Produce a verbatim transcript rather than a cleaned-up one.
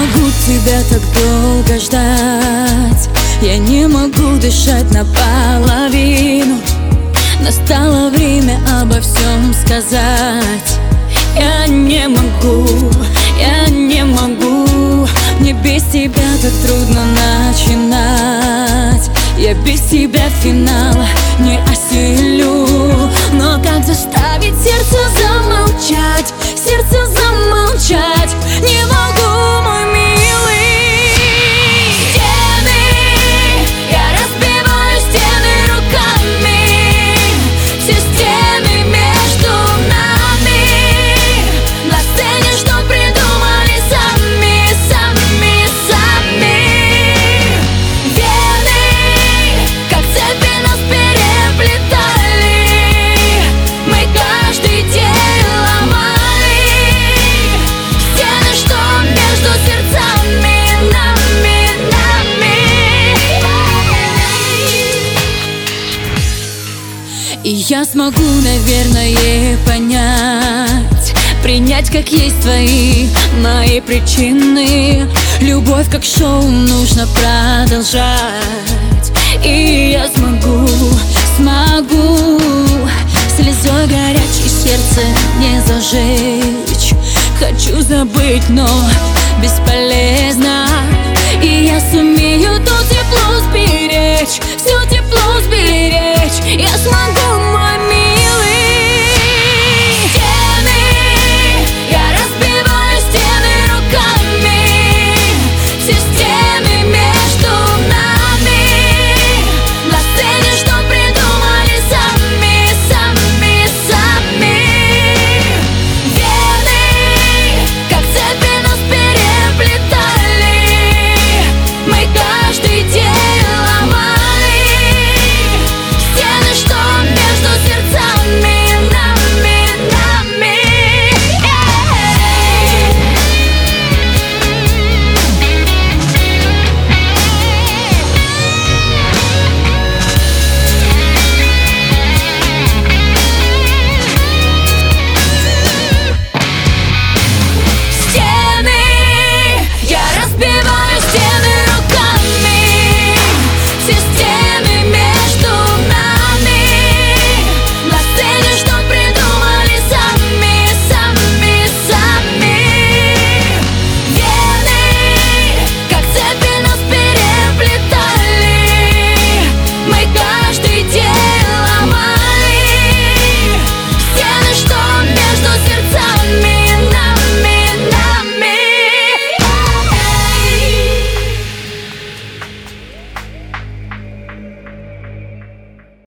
могу тебя так долго ждать, я не могу дышать наполовину. Настало время обо всем сказать. Я не могу, я не могу. Мне без тебя так трудно начинать. Я без тебя финала не осилю. Но как заставить сердце замолчать? Сердце замолчать не могу, мой милый. Стены, я разбиваю стены руками. Все стены между нами. На сцене, что придумали сами, сами, сами. Вены, как цепи нас переплетали. Мы каждый день ломали стены, что между сердцами, нами, нами. И я смогу, наверное, понять, принять как есть твои, мои причины. Любовь как шоу нужно продолжать. И я смогу, смогу слезой горячей сердце не зажечь. Хочу забыть, но бесполезно. И я сумею